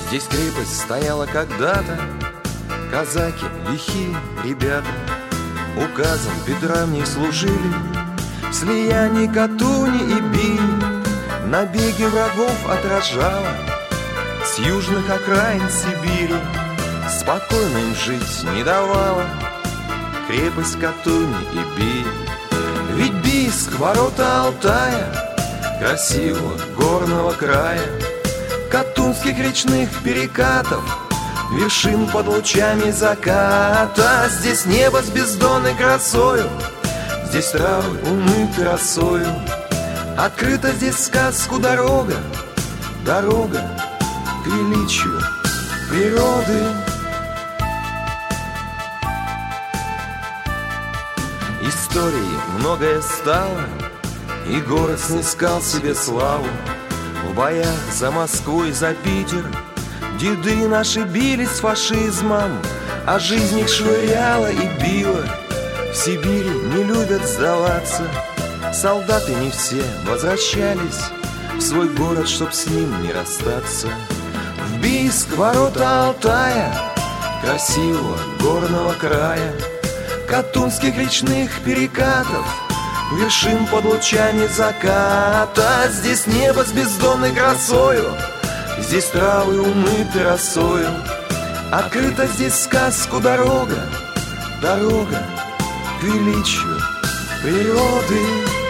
Здесь крепость стояла когда-то, казаки, лихие ребята, указом Петра в ней служили, в слиянии Катуни и били, набеги врагов отражала с южных окраин Сибири, спокойно им жить не давала крепость Катуни и Бий. Ведь Бийск, ворота Алтая, красивого горного края, катунских речных перекатов, вершин под лучами заката. Здесь небо с бездонной красою, здесь травы умыты росою, открыта здесь сказку дорога, дорога к величию природы. Истории многое стало, и город снискал себе славу. В боях за Москву и за Питер деды наши бились с фашизмом, а жизнь их швыряла и била. В Сибири не любят сдаваться, солдаты не все возвращались в свой город, чтоб с ним не расстаться. В Бийск, ворота Алтая, красивого горного края, катунских речных перекатов, вершин под лучами заката. Здесь небо с бездонной красою, здесь травы умыты росою, открыта здесь сказку дорога, дорога к величию природы.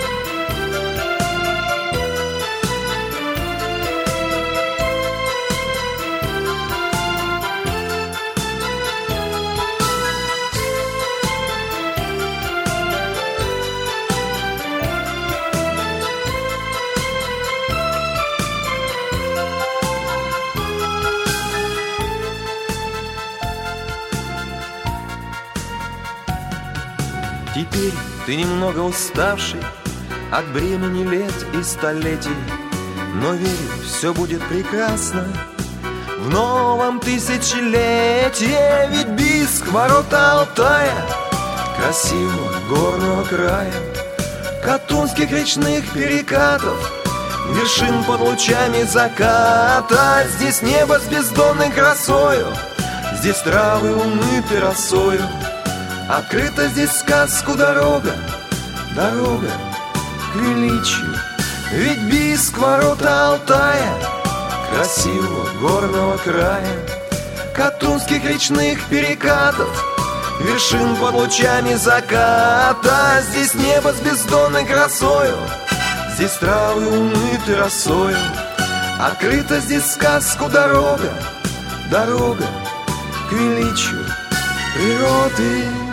Теперь ты немного уставший от бремени лет и столетий, но верю, все будет прекрасно в новом тысячелетии. Ведь Бийск, ворота Алтая, красивого горного края, катунских речных перекатов, вершин под лучами заката. Здесь небо с бездонной красою, здесь травы умыты росою, открыта здесь сказку дорога, дорога к величию. Ведь Бийск, ворота Алтая, красивого горного края, катунских речных перекатов, вершин под лучами заката. Здесь небо с бездонной красою, здесь травы умыты росою, открыта здесь сказку дорога, дорога к величию природы.